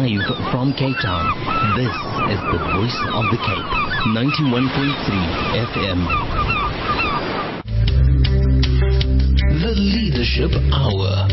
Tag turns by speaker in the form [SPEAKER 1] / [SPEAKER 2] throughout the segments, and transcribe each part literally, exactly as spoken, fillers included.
[SPEAKER 1] Live from Cape Town, this is the Voice of the Cape, ninety-one point three F M. The Leadership Hour.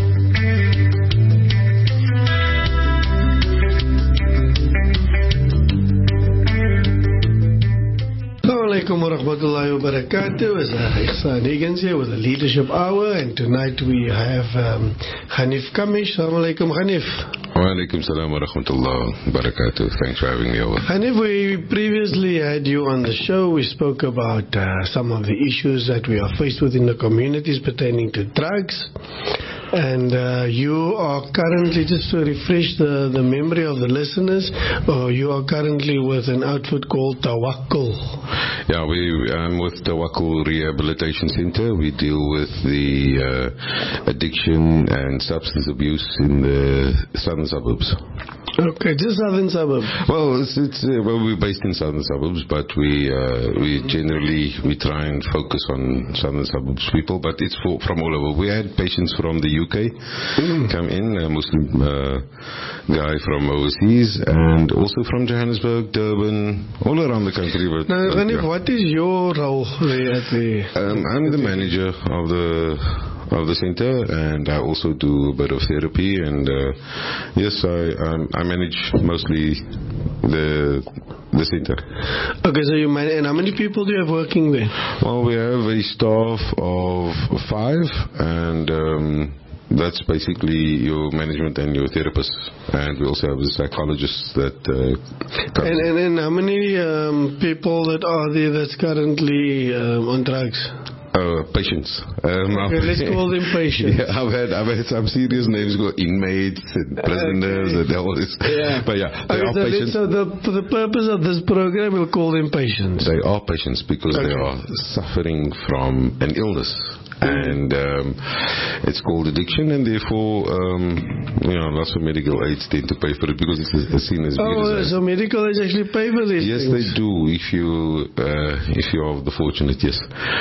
[SPEAKER 2] Assalamualaikum warahmatullahi wabarakatuh. It's Ihsan Higgins here with the Leadership Hour, and tonight we have um, Hanif Kamish. Assalamualaikum, Hanif.
[SPEAKER 3] Walaikum salam wa rahmatullahi wa barakatuh. Thanks for having me over.
[SPEAKER 2] Hanif, we previously had you on the show. We spoke about uh, some of the issues that we are faced with in the communities pertaining to drugs. And uh, you are currently, just to refresh the, the memory of the listeners, uh, you are currently with an outfit called Tawakkul.
[SPEAKER 3] Yeah, we I'm with Tawakkul Rehabilitation Center. We deal with the uh, addiction and substance abuse in the southern suburbs.
[SPEAKER 2] Okay, just southern suburbs.
[SPEAKER 3] Well, it's, it's uh, well, we're based in southern suburbs, but we uh, we generally we try and focus on southern suburbs people. But it's for, from all over. We had patients from the U K mm. come in, a Muslim uh, guy from overseas, and also from Johannesburg, Durban, all around the country. But,
[SPEAKER 2] now,
[SPEAKER 3] but
[SPEAKER 2] Hanif,
[SPEAKER 3] yeah.
[SPEAKER 2] what is your role there at the?
[SPEAKER 3] Um, I'm the manager of the. of the center, and I also do a bit of therapy, and uh, yes, I um, I manage mostly the the center.
[SPEAKER 2] Okay, so you manage, and how many people do you have working there?
[SPEAKER 3] Well, we have a staff of five, and um, that's basically your management and your therapists, and we also have a psychologist that uh,
[SPEAKER 2] and, and and how many um, people that are there that's currently um, on drugs?
[SPEAKER 3] Uh, patients. Um,
[SPEAKER 2] okay, let's call them patients.
[SPEAKER 3] Yeah, I've had I've had some serious names go inmates and prisoners okay. and all this. Yeah. But yeah, they
[SPEAKER 2] okay,
[SPEAKER 3] are
[SPEAKER 2] so
[SPEAKER 3] patients.
[SPEAKER 2] So the, for the purpose of this program, we'll call them patients.
[SPEAKER 3] They are patients because okay. they are suffering from an illness. And um, it's called addiction, and therefore, um, you know, lots of medical aids tend to pay for it because it's seen as.
[SPEAKER 2] Oh,
[SPEAKER 3] as
[SPEAKER 2] so medical aids actually pay for this?
[SPEAKER 3] Yes,
[SPEAKER 2] things.
[SPEAKER 3] they do. If you uh, if you are the fortunate, yes.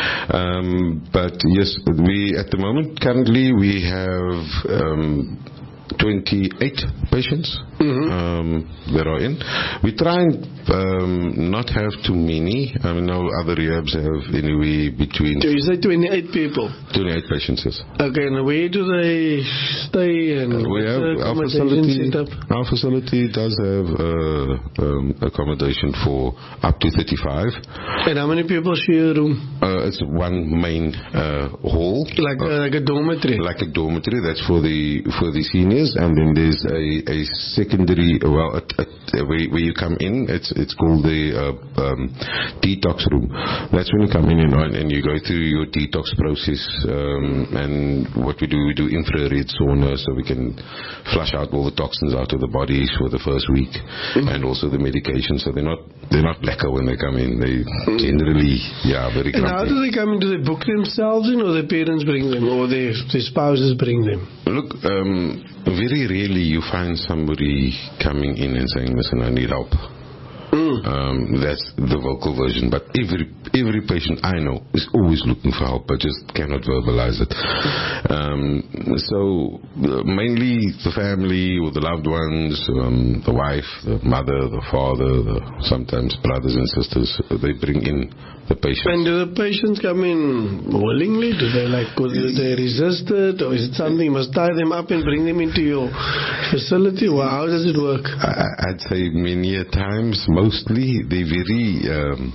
[SPEAKER 3] Um, but yes, we at the moment currently we have um, twenty-eight patients mm-hmm. um, that are in. We try and um, not have too many. I mean, no other rehabs have anyway between.
[SPEAKER 2] So you say twenty-eight people?
[SPEAKER 3] twenty-eight patients, yes.
[SPEAKER 2] Okay, and where do they stay? And
[SPEAKER 3] we have our facility. Our facility does have uh, um, accommodation for up to thirty-five.
[SPEAKER 2] And how many people share a room?
[SPEAKER 3] Uh, it's one main uh, hall,
[SPEAKER 2] like uh, like a dormitory.
[SPEAKER 3] Like a dormitory. That's for the for the seniors, and then there's a, a secondary. Well, a, a, a, where, where you come in, it's it's called the uh, um, detox room. That's when you come in and, and you go through your detox process. Um, and what we do, we do infrared sauna, so we can flush out all the toxins out of the body for the first week, mm-hmm. and also the medication. So they're not they're not lacquer when they come in. They generally, yeah, very.
[SPEAKER 2] And grumpy. How do they come in? Do they book themselves in, or their parents bring them, or their, their spouses bring them?
[SPEAKER 3] Look, um, very rarely you find somebody coming in and saying, "Listen, I need help." Mm. Um, that's the vocal version, but every every patient I know is always looking for help, but just cannot verbalize it. Um, so uh, mainly the family or the loved ones, um, the wife, the mother, the father, the, sometimes brothers and sisters, they bring in the patients.
[SPEAKER 2] And do the patients come in willingly? Do they like? Do they resist it, or is it something you must tie them up and bring them into your facility? Well, how does it work?
[SPEAKER 3] I, I'd say many a times. Mostly they're very um,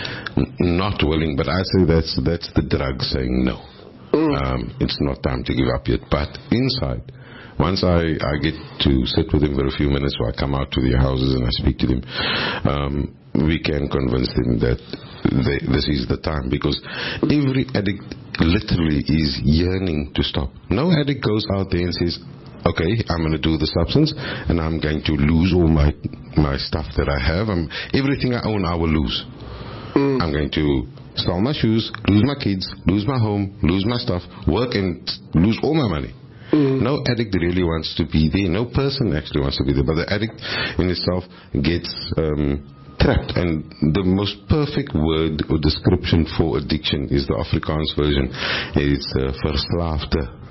[SPEAKER 3] not willing, but I say that's that's the drug saying no. Mm. Um, it's not time to give up yet. But inside, once I, I get to sit with them for a few minutes, or I come out to their houses and I speak to them, um, we can convince them that they, this is the time, because every addict literally is yearning to stop. No addict goes out there and says, okay, I'm going to do the substance and I'm going to lose all my my stuff that I have. I'm, everything I own, I will lose. Mm. I'm going to sell my shoes, lose my kids, lose my home, lose my stuff, work and lose all my money. Mm. No addict really wants to be there. No person actually wants to be there. But the addict in itself gets um, trapped. And the most perfect word or description for addiction is the Afrikaans version. It's uh, verslaafde.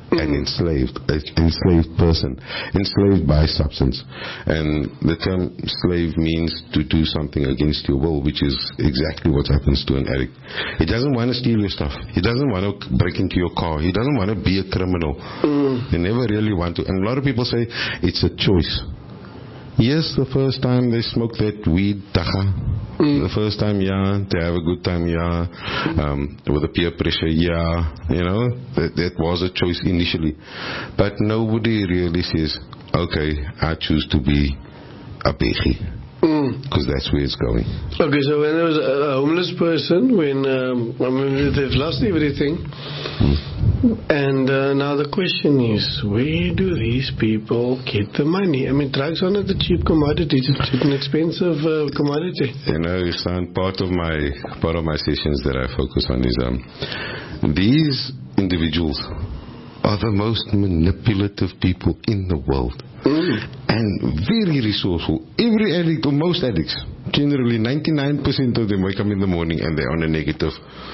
[SPEAKER 3] an enslaved, an enslaved person, enslaved by substance. And the term slave means to do something against your will, which is exactly what happens to an addict. He doesn't want to steal your stuff. He doesn't want to break into your car. He doesn't want to be a criminal. Mm. They never really want to. And a lot of people say it's a choice. Yes, the first time they smoke that weed, tacha. Mm. The first time, yeah, they have a good time, yeah. Um, with the peer pressure, yeah. You know, that, that was a choice initially. But nobody really says, okay, I choose to be a bechi. Because mm. that's where it's going.
[SPEAKER 2] Okay, so when there was a homeless person, when um, I mean, they've lost everything, mm. and uh, now the question is, where do these people get the money? I mean, drugs are not a cheap commodity; it's an expensive uh, commodity.
[SPEAKER 3] You know, son, part of my part of my sessions that I focus on is um, these individuals are the most manipulative people in the world. Mm. And very resourceful. Every addict, or most addicts, generally ninety-nine percent of them wake up in the morning and they're on a negative.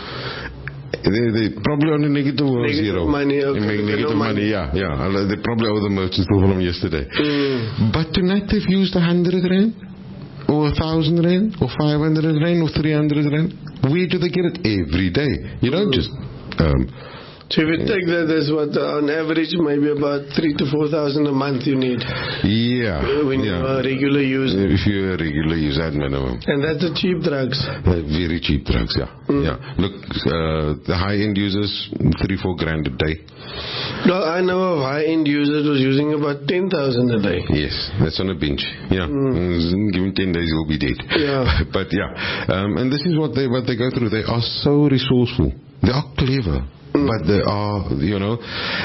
[SPEAKER 3] They, they probably on a negative or
[SPEAKER 2] negative
[SPEAKER 3] zero.
[SPEAKER 2] Money, okay.
[SPEAKER 3] They make negative no money. money, yeah, yeah. They probably owe the merchant still from yesterday. Mm. But tonight they've used a hundred rand, or a thousand rand, or five hundred rand, or three hundred rand. Where do they get it? Every day. You don't mm. just. Um,
[SPEAKER 2] So if you take that, that's what uh, on average maybe about three to four thousand a month you need.
[SPEAKER 3] Yeah.
[SPEAKER 2] When
[SPEAKER 3] yeah.
[SPEAKER 2] you're a regular user.
[SPEAKER 3] If you're a regular user, at minimum.
[SPEAKER 2] And that's the cheap drugs.
[SPEAKER 3] Uh, very cheap drugs, yeah. Mm. Yeah. Look, uh, the high-end users, three, four grand a day.
[SPEAKER 2] No, I know of high-end users was using about ten thousand a day.
[SPEAKER 3] Yes, that's on a bench. Yeah. Mm. Give him ten days, he'll be dead.
[SPEAKER 2] Yeah.
[SPEAKER 3] But yeah, um, and this is what they what they go through. They are so resourceful. They are clever. But they are, you know,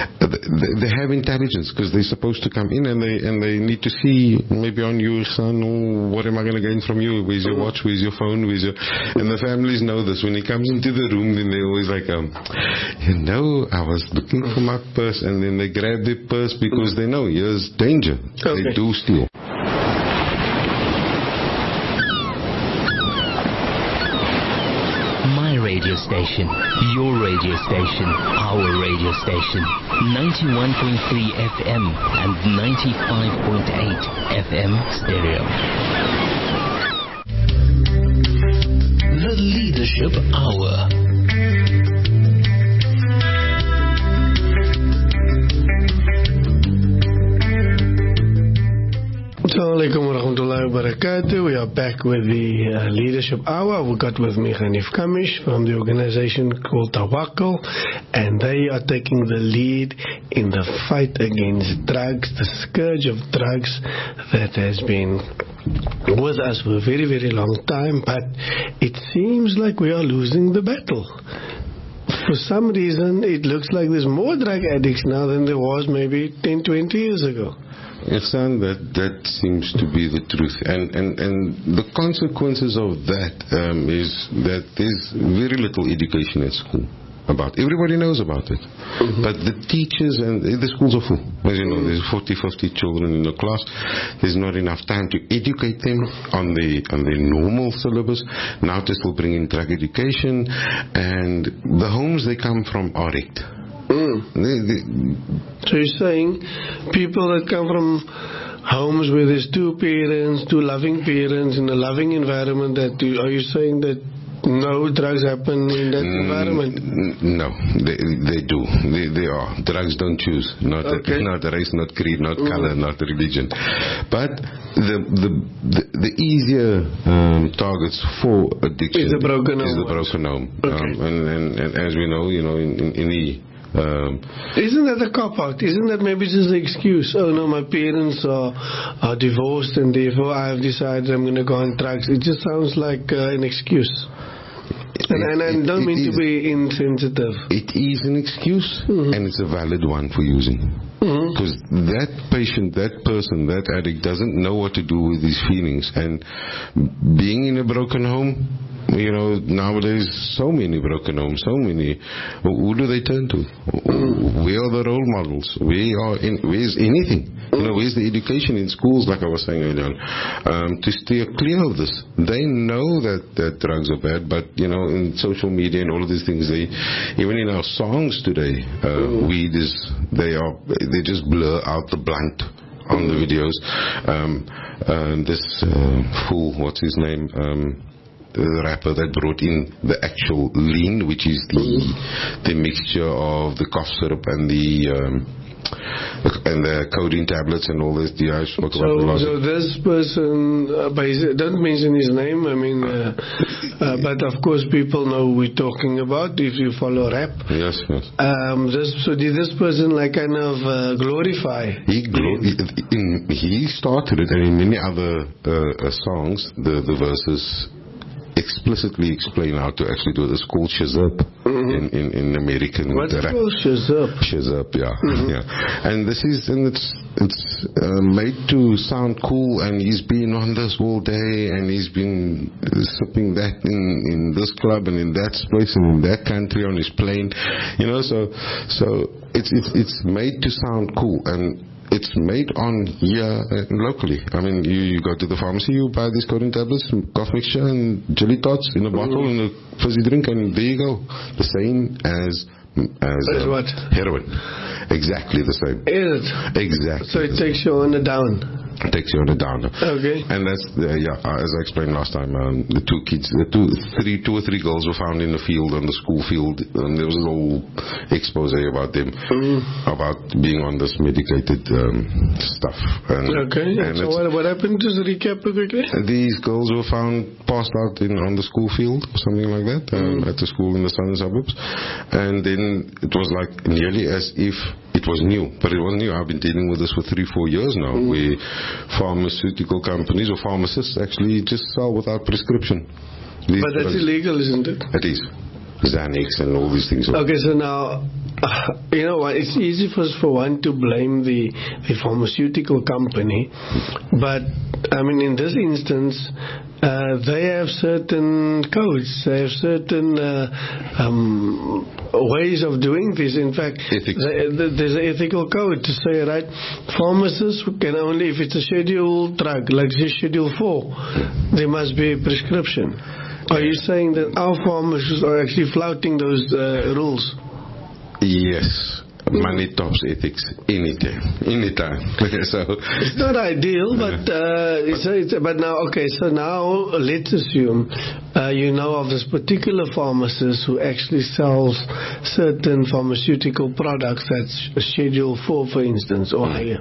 [SPEAKER 3] they have intelligence because they're supposed to come in and they and they need to see maybe on you, son, oh, what am I going to gain from you? Where's your watch? Where's your phone? Where's your... And the families know this. When he comes into the room, then they're always like, um, you know, I was looking for my purse, and then they grab their purse because they know here's danger. Okay. They do steal.
[SPEAKER 1] Radio station, your radio station, our radio station, ninety-one point three F M and ninety-five point eight F M stereo. The Leadership Hour.
[SPEAKER 2] Assalamualaikum warahmatullahi wabarakatuh. We are back with the uh, Leadership Hour. We got with me Hanif Kamish from the organization called Tawakkul, and they are taking the lead in the fight against drugs, the scourge of drugs that has been with us for a very, very long time, but it seems like we are losing the battle. For some reason, it looks like there's more drug addicts now than there was maybe ten, twenty years ago.
[SPEAKER 3] Yes, son, that, that seems to be the truth. And, and, and the consequences of that um, is that there's very little education at school about. Everybody knows about it. Mm-hmm. But the teachers and the schools are full. As you know, there's forty, fifty children in the class. There's not enough time to educate them on the on the normal syllabus. Now to still bring in drug education. And the homes they come from are wrecked.
[SPEAKER 2] Mm.
[SPEAKER 3] They, they,
[SPEAKER 2] so you're saying people that come from homes where there's two parents, two loving parents in a loving environment, that do, are you saying that no drugs happen in that mm, environment?
[SPEAKER 3] No, they they do. They, they are. Drugs don't choose. Not
[SPEAKER 2] okay.
[SPEAKER 3] a, not race, not creed, not mm. color, not religion. But the the the, the easier um, targets for addiction
[SPEAKER 2] is the broken home.
[SPEAKER 3] Is the broken home.
[SPEAKER 2] Okay.
[SPEAKER 3] Um, and, and, and as we know, you know, in, in, in the Um,
[SPEAKER 2] Isn't that a cop-out? Isn't that maybe just an excuse? Oh no, my parents are, are divorced and therefore I have decided I'm going to go on drugs. It just sounds like uh, an excuse. And, and I don't mean to be insensitive.
[SPEAKER 3] It is an excuse, mm-hmm. and it's a valid one for using. Because mm-hmm. that patient, that person, that addict doesn't know what to do with his feelings. And being in a broken home, you know, nowadays, so many broken homes, so many. Who do they turn to? Where are the role models? Where are in, where's anything? You know, where's the education in schools, like I was saying earlier on, um, to steer clear of this? They know that, that drugs are bad, but, you know, in social media and all of these things, they, even in our songs today, uh, weed is, they are, they just blur out the blunt on the videos. Um, uh, this uh, fool, what's his name? Um, the rapper that brought in the actual lean, which is the the mixture of the cough syrup and the um, and the codeine tablets and all this. Yeah, I spoke
[SPEAKER 2] so,
[SPEAKER 3] about the last.
[SPEAKER 2] So this person, uh, by his, don't mention his name. I mean, uh, uh, but of course people know who we're talking about if you follow rap.
[SPEAKER 3] Yes, yes.
[SPEAKER 2] Um, this, so did this person like kind of uh, glorify?
[SPEAKER 3] He glo- he, in, he started it, and in many other uh, uh, songs, the the verses explicitly explain how to actually do it. It's called Shazap mm-hmm. in, in, in American
[SPEAKER 2] What's
[SPEAKER 3] rap.
[SPEAKER 2] called Shazap?
[SPEAKER 3] Shazap, yeah.
[SPEAKER 2] Mm-hmm.
[SPEAKER 3] yeah. And this is, and it's it's uh, made to sound cool, and he's been on this all day, and he's been sipping that in, in this club and in that place and in that country on his plane, you know, so so it's it's it's made to sound cool, and it's made on here uh, locally. I mean, you, you go to the pharmacy, you buy these codeine tablets, cough mixture, and jelly tots in a bottle and a fizzy drink, and there you go. The same as as
[SPEAKER 2] um, what?
[SPEAKER 3] heroin. Exactly the same.
[SPEAKER 2] Is it?
[SPEAKER 3] Exactly.
[SPEAKER 2] So it takes you on the down.
[SPEAKER 3] It takes you on a downer.
[SPEAKER 2] Okay.
[SPEAKER 3] And that's, uh, yeah, uh, as I explained last time, um, the two kids, the two, three, two or three girls were found in the field, on the school field, and there was a whole expose about them, mm. about being on this medicated um, stuff. And,
[SPEAKER 2] okay. And so what, what happened? Just recap quickly.
[SPEAKER 3] These girls were found passed out in on the school field, or something like that, um, mm. at the school in the southern suburbs. And then it was like nearly as if it was new, but it wasn't new. I've been dealing with this for three, four years now, mm. where pharmaceutical companies or pharmacists actually just sell without prescription. These
[SPEAKER 2] but that's drugs. Illegal, isn't it?
[SPEAKER 3] It is. Xanax and all these things.
[SPEAKER 2] Okay, so now, uh, you know what, it's easy for us for one to blame the, the pharmaceutical company, but, I mean, in this instance, uh, they have certain codes, they have certain uh, um, ways of doing this. In fact, they, they, there's an ethical code to say, right, pharmacists can only, if it's a scheduled drug, like Schedule four, there must be a prescription. Are you saying that our pharmacists are actually flouting those uh, rules?
[SPEAKER 3] Yes. Money tops ethics anytime. Anytime. So
[SPEAKER 2] it's not ideal, but uh, it's, it's, but now okay. So now let's assume uh, you know of this particular pharmacist who actually sells certain pharmaceutical products that's Schedule Four, for instance, or higher.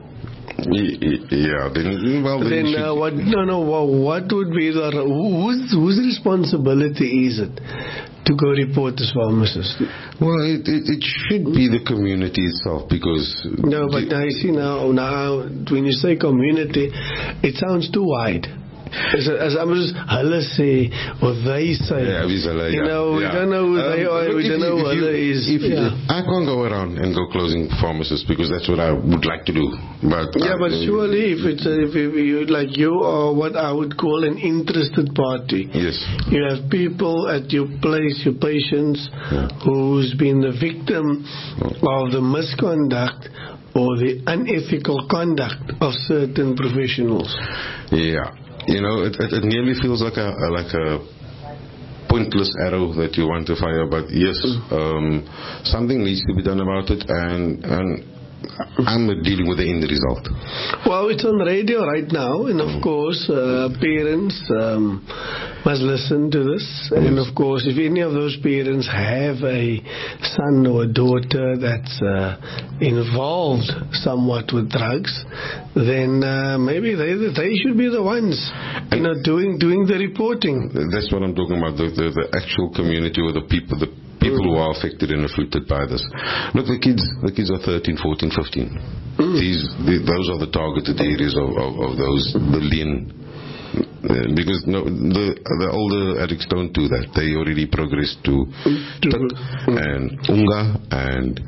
[SPEAKER 3] Yeah, then, well, then,
[SPEAKER 2] then uh, what? No, no. Well, what would be the whose whose responsibility is it to go report this pharmacist?
[SPEAKER 3] Well, it, it it should be the community itself, because
[SPEAKER 2] no, but now you see now now when you say community, it sounds too wide. As, as I'm just, hulle say, or they say.
[SPEAKER 3] Yeah, yeah,
[SPEAKER 2] you know,
[SPEAKER 3] yeah.
[SPEAKER 2] we don't know who
[SPEAKER 3] um,
[SPEAKER 2] they are, we don't know who hulle is.
[SPEAKER 3] If
[SPEAKER 2] yeah.
[SPEAKER 3] I can't go around and go closing pharmacists, because that's what I would like to do. But
[SPEAKER 2] yeah, I, but surely if it's a, if you, like you are what I would call an interested party.
[SPEAKER 3] Yes.
[SPEAKER 2] You have people at your place, your patients, yeah. who's been the victim oh. of the misconduct or the unethical conduct of certain professionals.
[SPEAKER 3] Yeah. You know, it, it, it nearly feels like a, a like a pointless arrow that you want to fire. But yes, um, something needs to be done about it, and and I'm dealing with the end result.
[SPEAKER 2] Well, it's on radio right now, and of course, uh, parents um, must listen to this. And of course, if any of those parents have a son or a daughter that's uh, involved somewhat with drugs, then uh, maybe they they should be the ones, you know, doing doing the reporting.
[SPEAKER 3] That's what I'm talking about. The the, the actual community, or the people, the people who are affected and afflicted by this. Look, the kids, the kids are thirteen, fourteen, fifteen. Mm. These, the, those are the targeted areas of, of, of those, the lean. Uh, because no, the the older addicts don't do that. They already progress to mm. and unga and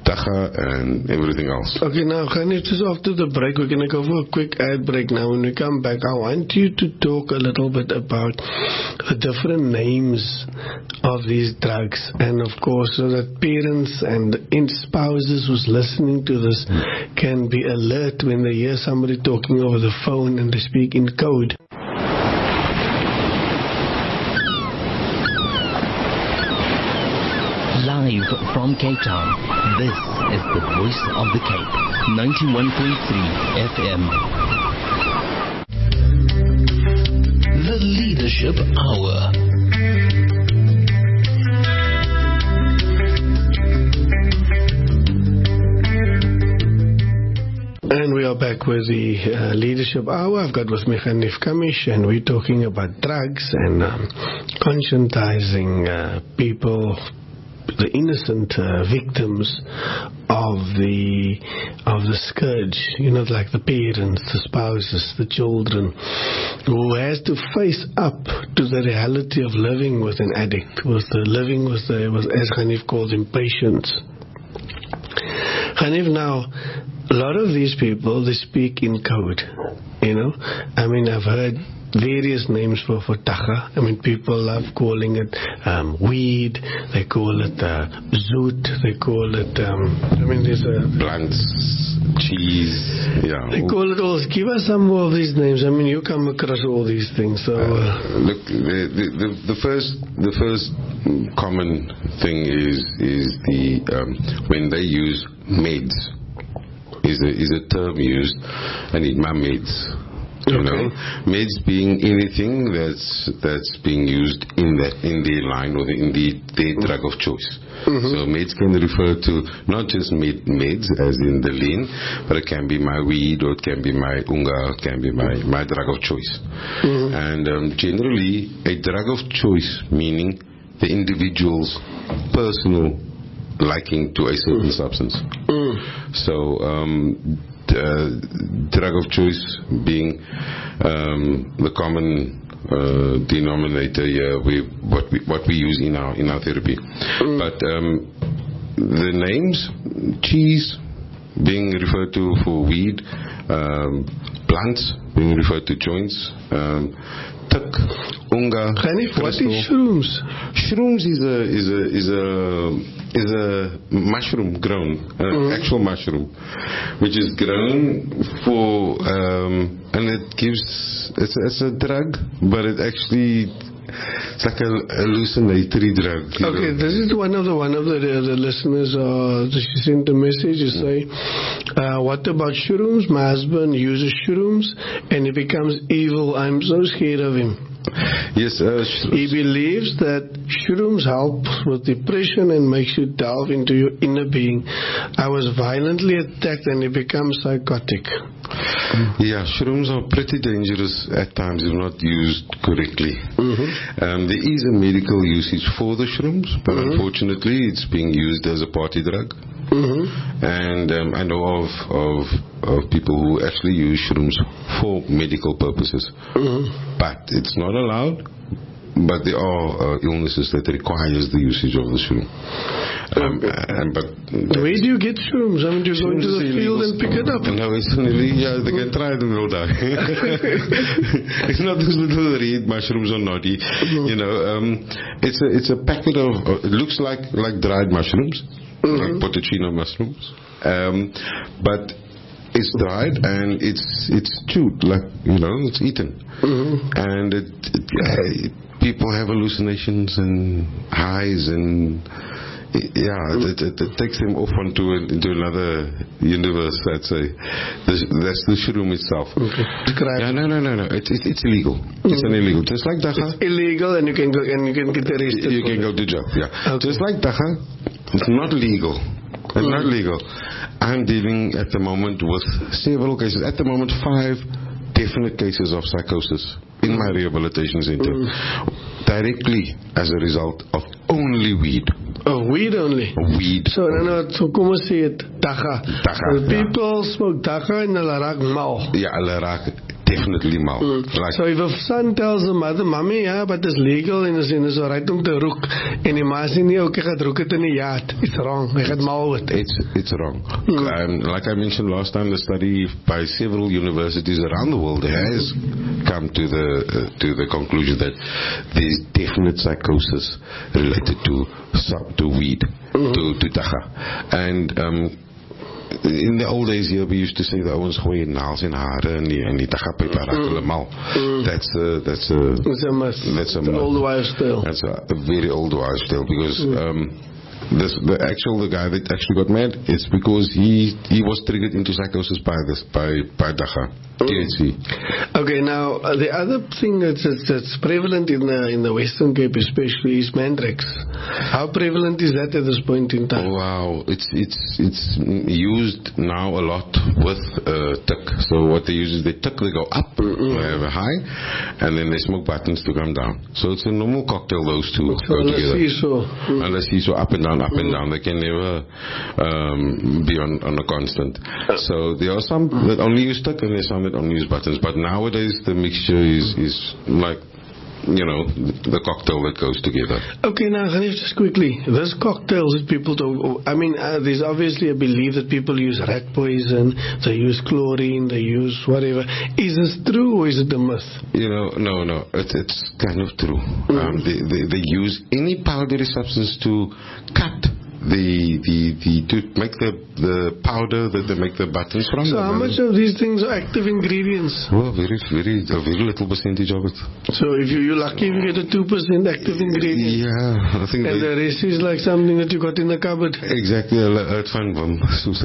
[SPEAKER 3] Dagga and everything else.
[SPEAKER 2] Okay, now, Hanif, just after the break, we're going to go for a quick ad break now. When we come back, I want you to talk a little bit about the different names of these drugs, and of course, so that parents and spouses who's listening to this can be alert when they hear somebody talking over the phone and they speak in code.
[SPEAKER 1] Live from Cape Town, this is the Voice of the Cape, ninety-one point three F M. The Leadership Hour.
[SPEAKER 2] And we are back with the uh, Leadership Hour. I've got with me Hanif Kamish, and we're talking about drugs and um, conscientizing uh, people, the innocent uh, victims of the of the scourge, you know, like the parents, the spouses, the children, who has to face up to the reality of living with an addict, with the living with the, with, as Hanif calls him, patients. Hanif, now, a lot of these people, they speak in code, you know. I mean, I've heard various names for, for dagga. I mean, people love calling it um, weed. They call it uh, zoot. They call it, um, I mean, there's a...
[SPEAKER 3] Blunts, cheese, yeah.
[SPEAKER 2] They call it all. Give us some more of these names. I mean, you come across all these things. So, uh,
[SPEAKER 3] uh, look, the, the, the, the first the first common thing is is the um, when they use meds, is a, is a term used. I need my meds. You
[SPEAKER 2] okay.
[SPEAKER 3] know, meds being anything that's that's being used in that in their line or in the their drug of choice. Mm-hmm. So meds can refer to not just med, meds as in the lean, but it can be my weed, or it can be my unga, it can be my, my drug of choice. Mm-hmm. And um, generally, a drug of choice meaning the individual's personal liking to a certain substance. Mm. So um, Uh, drug of choice being um, the common uh, denominator here, we, what we what we use in our in our therapy. Mm. But um, the names, cheese being referred to for weed, um, blunts being referred to joints, um, tuk, unga.
[SPEAKER 2] Hanif, what is shrooms?
[SPEAKER 3] Shrooms is a is a is a is a mushroom grown, an mm. actual mushroom, which is grown for, um, and it gives, it's, it's a drug, but it actually, it's like a hallucinatory drug.
[SPEAKER 2] Okay, know. This is one of the one of the, the listeners. Uh, she sent a message to say, uh, "What about shrooms? My husband uses shrooms, and he becomes evil. I'm so scared of him."
[SPEAKER 3] Yes, uh,
[SPEAKER 2] he believes that shrooms help with depression and makes you delve into your inner being. I was violently attacked and he becomes psychotic.
[SPEAKER 3] Yeah, shrooms are pretty dangerous at times if not used correctly. Mm-hmm. Um, there is a medical usage for the shrooms, but mm-hmm. unfortunately it's being used as a party drug. Mm-hmm. And um, I know of, of of people who actually use shrooms for medical purposes, mm-hmm. but it's not allowed. But there are uh, illnesses that requires the usage of the shroom. Um, okay. and, but
[SPEAKER 2] where do you get shrooms? I mean, do you go into the field and pick it up?
[SPEAKER 3] No, it's only, yeah, they can try them, no doubt. It's not those little red mushrooms or naughty. Mm-hmm. You know, um, it's a it's a packet of. Uh, it looks like like dried mushrooms. Mm-hmm. Like Potocino mushrooms, um, but it's dried and it's it's chewed, like, you know, it's eaten, mm-hmm. and it, it, uh, people have hallucinations and highs, and yeah, mm-hmm. it, it, it takes them off onto into another universe. I'd say that's, that's the shroom itself. Okay. Yeah, no, no, no, no. It's it, it's illegal. Mm-hmm. It's an illegal, just like dagga.
[SPEAKER 2] It's illegal, and you can go and you can get arrested.
[SPEAKER 3] You can go to jail. Yeah, okay. Just like dagga. It's not legal. It's mm. not legal. I'm dealing at the moment with several cases. At the moment, five definite cases of psychosis in my rehabilitation center, mm. directly as a result of only weed.
[SPEAKER 2] Oh, weed only?
[SPEAKER 3] Weed.
[SPEAKER 2] So, no, no, so kom ons sê het, dagga.
[SPEAKER 3] Dagga,
[SPEAKER 2] People yeah. smoke dagga en hulle raak mal.
[SPEAKER 3] Ja, hulle raak definitely mal.
[SPEAKER 2] Mm.
[SPEAKER 3] Like,
[SPEAKER 2] so if a son tells the mother, Mommy, yeah, but it's legal en is en is alright om te roek, en die ma sê nie, okay, gaat roek het in die yard. It's wrong. Hy gaat mal with it.
[SPEAKER 3] It's, it's wrong.
[SPEAKER 2] Mm.
[SPEAKER 3] Um, like I mentioned last time, the study by several universities around the world has come to the uh, to the conclusion that there's definite psychosis related to to weed, mm-hmm. to, to dagga. And um, in the old days here, we used to say that ouens gooi naels in hare en die, en die dagga pype raak hulle mal. That's a, that's a,
[SPEAKER 2] that's a myth.
[SPEAKER 3] That's a
[SPEAKER 2] myth. old wives' tale.
[SPEAKER 3] That's a, a very old wives' tale because mm. um, This, the actual the guy that actually got mad, it's because he he was triggered into psychosis by this by by dagga, T H C.
[SPEAKER 2] Okay, now uh, the other thing that's, that's that's prevalent in the in the Western Cape, especially, is mandrax. How prevalent is that at this point in time?
[SPEAKER 3] Oh, wow, it's it's it's used now a lot with uh, tik. So what they use is they tik, they go up, mm-hmm. they have a high, and then they smoke buttons to come down. So it's a normal cocktail. Those two
[SPEAKER 2] so
[SPEAKER 3] go together.
[SPEAKER 2] So. Mm.
[SPEAKER 3] Unless you so up and down. Up and down, they can never um, be on, on a constant. So there are some that only use tik and there's some that only use buttons. But nowadays the mixture is, is like, you know, the cocktail that goes together.
[SPEAKER 2] Okay, now Hanif, just quickly, those cocktails that people do, I mean, uh, there's obviously a belief that people use rat poison, they use chlorine, they use whatever. Is this true or is it a myth?
[SPEAKER 3] You know, no, no, it, it's kind of true. Mm-hmm. Um, they, they, they use any powdery substance to cut the the the to make the the powder that they make the buttons from.
[SPEAKER 2] So how much of these things are active ingredients?
[SPEAKER 3] Well, very very a very little percentage of it.
[SPEAKER 2] So if you you're lucky if you get a two percent active ingredient.
[SPEAKER 3] Yeah, I think.
[SPEAKER 2] And the rest is like something that you got in the cupboard.
[SPEAKER 3] Exactly, it's fun vom.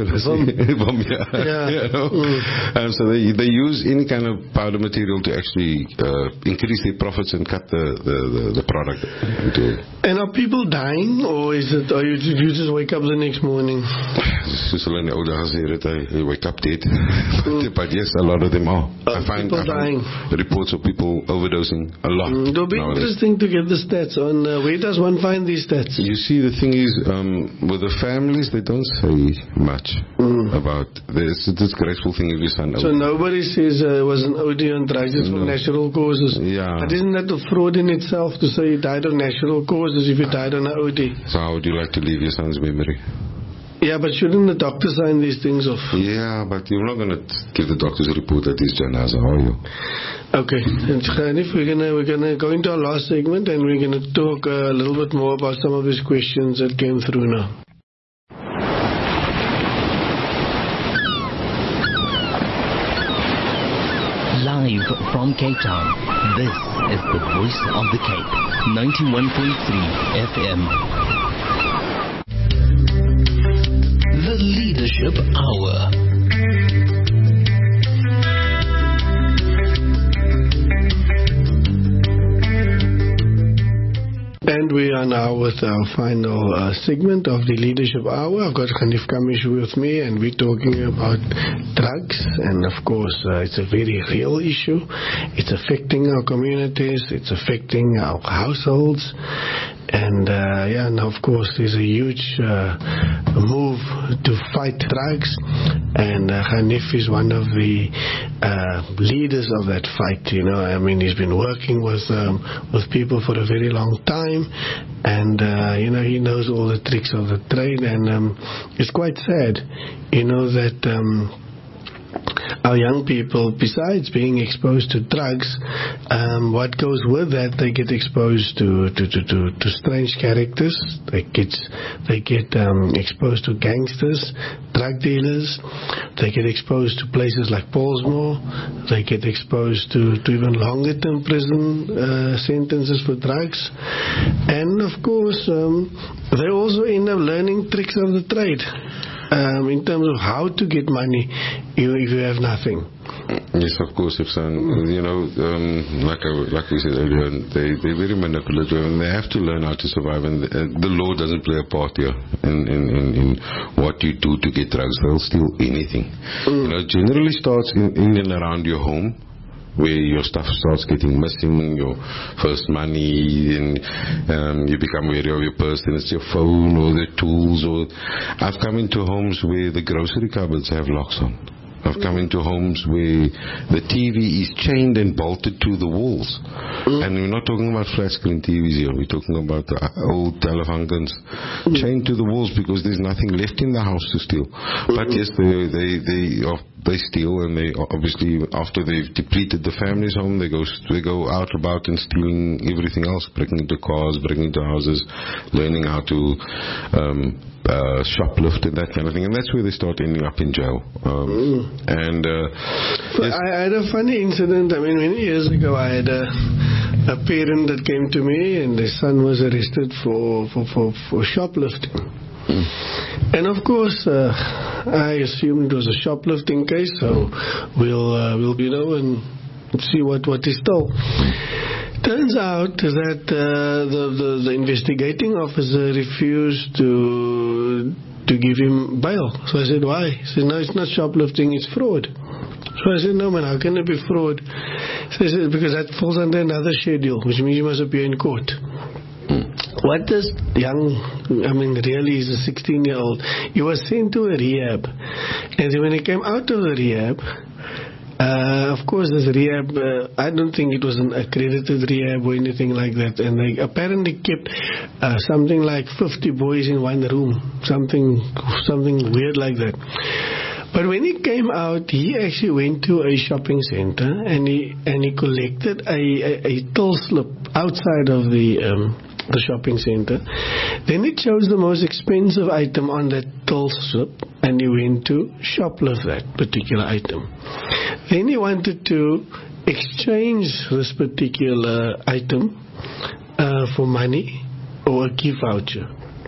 [SPEAKER 3] Vom, yeah.
[SPEAKER 2] Yeah.
[SPEAKER 3] You know? mm. um, so they they use any kind of powder material to actually uh, increase their profits and cut the the, the, the product into.
[SPEAKER 2] And are people dying, or is it? Are you? You just wake up the next morning.
[SPEAKER 3] Soos hulle in die ou dae gesê het, they wake up dead. Mm. But yes, a lot of them are.
[SPEAKER 2] Uh,
[SPEAKER 3] I find,
[SPEAKER 2] people
[SPEAKER 3] I find
[SPEAKER 2] dying.
[SPEAKER 3] reports of people overdosing a lot.
[SPEAKER 2] Mm, it'll be nowadays. Interesting to get the stats on uh, where does one find these stats?
[SPEAKER 3] You see, the thing is, um, with the families, they don't say much mm. about this. It's a disgraceful thing if your son.
[SPEAKER 2] So nobody says uh, it was an O D on drugs, it's no. from natural causes.
[SPEAKER 3] Yeah.
[SPEAKER 2] But isn't that a fraud in itself to say you died of natural causes if you died on an O D?
[SPEAKER 3] So how would you like to leave your son's memory?
[SPEAKER 2] Yeah, but shouldn't the doctor sign these things off?
[SPEAKER 3] Yeah, but you're not going to give the doctor's report that he's janaza, are you?
[SPEAKER 2] Okay, and Hanif, we're gonna we're gonna go into our last segment and we're gonna talk a little bit more about some of these questions that came through now.
[SPEAKER 1] Live from Cape Town, this is the Voice of the Cape, ninety-one point three F M. The Leadership Hour.
[SPEAKER 2] And we are now with our final uh, segment of the Leadership Hour. I've got Hanif Kamish with me, and we're talking about drugs. And of course, uh, it's a very real issue. It's affecting our communities. It's affecting our households. And uh, yeah, and of course, there's a huge uh, move to fight drugs, and uh, Hanif is one of the uh, leaders of that fight. You know, I mean, he's been working with um, with people for a very long time, and uh, you know, he knows all the tricks of the trade, and um, it's quite sad, you know, that. Um, Our young people, besides being exposed to drugs, um, what goes with that, they get exposed to to, to, to, to strange characters. They get they get um, exposed to gangsters, drug dealers. They get exposed to places like Paulsmoor. They get exposed to, to even longer term prison uh, sentences for drugs. And of course, um, they also end up learning tricks of the trade. Um, in terms of how to get money you, if you have nothing.
[SPEAKER 3] Yes, of course. If son, you know, um, like I, like we said earlier, they they're very manipulative, and they have to learn how to survive. And the, uh, the law doesn't play a part here in, in, in, in what you do to get drugs. They'll steal anything. Mm. You know, it generally starts in, in and around your home, where your stuff starts getting missing, your first money, and um, you become wary of your purse, and it's your phone or the tools. Or I've come into homes where the grocery cupboards have locks on. I've come into homes where the T V is chained and bolted to the walls. Mm. And we're not talking about flat screen T Vs here. We're talking about the old telefunctions mm. chained to the walls because there's nothing left in the house to steal. Mm. But yes, they they they they steal, and they obviously, after they've depleted the family's home, they go they go out about and stealing everything else, breaking into cars, breaking into houses, learning how to um, uh, shoplift and that kind of thing, and that's where they start ending up in jail. Um, mm. And uh, yes.
[SPEAKER 2] I had a funny incident. I mean, many years ago, I had a, a parent that came to me, and their son was arrested for for for, for shoplifting. Mm. And of course, uh, I assumed it was a shoplifting case, so we'll uh, we'll you know and see what what he stole. Turns out that uh, the, the the investigating officer refused to to give him bail. So I said, why? He said, no, it's not shoplifting, it's fraud. So I said, no man, how can it be fraud? So he said, because that falls under another schedule, which means you must appear in court. What this young, I mean, really he's a sixteen-year-old, he was sent to a rehab. And when he came out of the rehab, uh, of course this rehab, uh, I don't think it was an accredited rehab or anything like that. And they apparently kept uh, something like fifty boys in one room, something, something weird like that. But when he came out, he actually went to a shopping center and he and he collected a, a, a till slip outside of the um, the shopping center. Then he chose the most expensive item on that till slip and he went to shoplift that particular item. Then he wanted to exchange this particular item uh, for money or a gift voucher.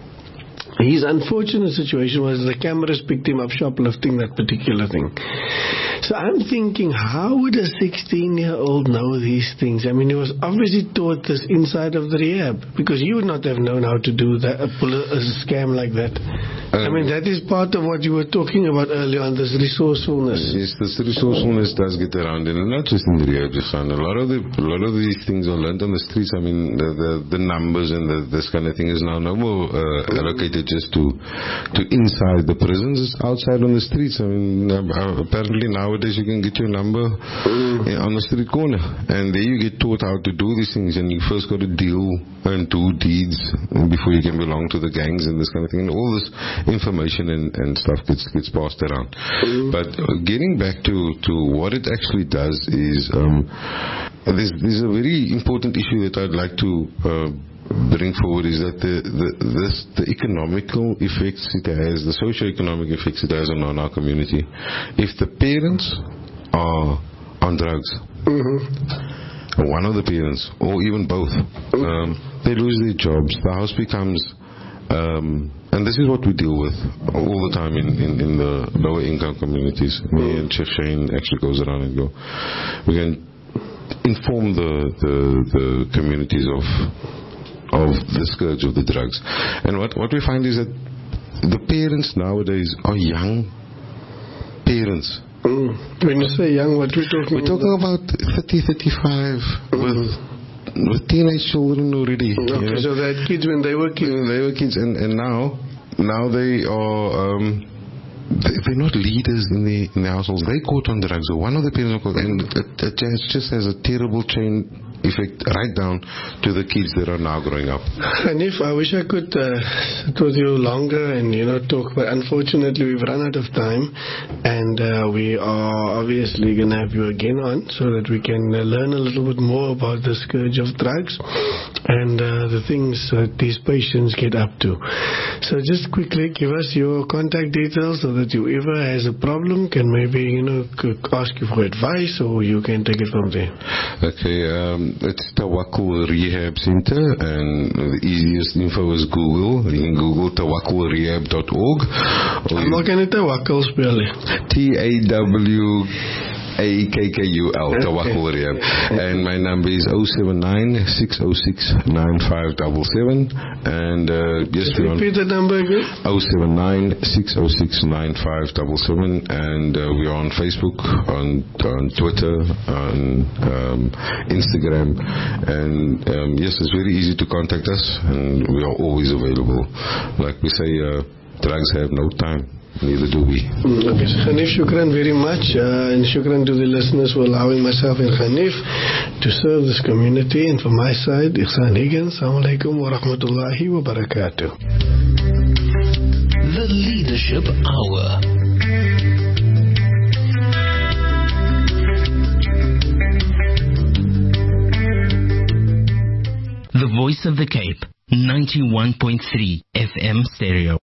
[SPEAKER 2] His unfortunate situation was the cameras picked him up shoplifting that particular thing. So I'm thinking, how would a sixteen-year-old know these things? I mean, he was obviously taught this inside of the rehab, because he would not have known how to do that, pull a, a scam like that. Um, I mean, that is part of what you were talking about earlier on, this resourcefulness.
[SPEAKER 3] Yes, this resourcefulness does get around, and not just in the rehab, just on a lot of the a lot of these things are learned on the streets. I mean, the the, the numbers and the, this kind of thing is now no more uh, allocated just to to inside the prisons. It's outside on the streets. I mean, uh, apparently nowadays you can get your number mm. on the street corner, and there you get taught how to do these things, and you first got to deal and do deeds before you can belong to the gangs and this kind of thing, and all this information and, and stuff gets gets passed around. Mm. But uh, getting back to, to what it actually does is um, there's, there's a very important issue that I'd like to uh, bring forward, is that the the, this, the economical effects it has, the socio-economic effects it has on, on our community. If the parents are on drugs, mm-hmm. one of the parents, or even both, um, they lose their jobs, the house becomes, um, and this is what we deal with all the time in, in, in the lower income communities. Me and Chef Shane actually goes around and go, we can inform the, the, the communities of of the scourge of the drugs. And what, what we find is that the parents nowadays are young parents.
[SPEAKER 2] Mm. When you say young, what we're talking
[SPEAKER 3] We're talking about, about thirty, thirty-five mm. with with teenage children already.
[SPEAKER 2] Okay, you know? So they had kids when they were kids.
[SPEAKER 3] They were kids, and, and now now they are um, they, they're not leaders in the in the households. They caught on drugs, or one of the parents are caught, and it, it just has a terrible chain effect right down to the kids that are now growing up.
[SPEAKER 2] Hanif, I wish I could uh, sit with you longer and, you know, talk, but unfortunately we've run out of time, and uh, we are obviously going to have you again on so that we can uh, learn a little bit more about the scourge of drugs and uh, the things that these patients get up to. So just quickly give us your contact details so that whoever has a problem can maybe, you know, ask you for advice, or you can take it from there.
[SPEAKER 3] Okay, um, it's Tawakkul Rehab Center, and the easiest info is Google. You can Google tawakkul rehab dot org.
[SPEAKER 2] I'm not going to Tawakkul spell it.
[SPEAKER 3] T A W A K K U L, Tawakkul Rehab. And my number is oh seven nine, six oh six, nine five seven seven. And uh, just
[SPEAKER 2] repeat the number again.
[SPEAKER 3] oh seven nine, six oh six, nine five seven seven. And uh, we are on Facebook, on, on Twitter, on um, Instagram. And um, yes, it's very easy to contact us, and we are always available. Like we say, uh, drugs have no time. neither do we.
[SPEAKER 2] Mm, okay, so Hanif, shukran very much, uh, and shukran to the listeners for allowing myself and Hanif to serve this community. And from my side, Ihsan Higgins, Assalamu alaikum wa rahmatullahi wa barakatuh.
[SPEAKER 1] The Leadership Hour. The Voice of the Cape, ninety-one point three F M stereo.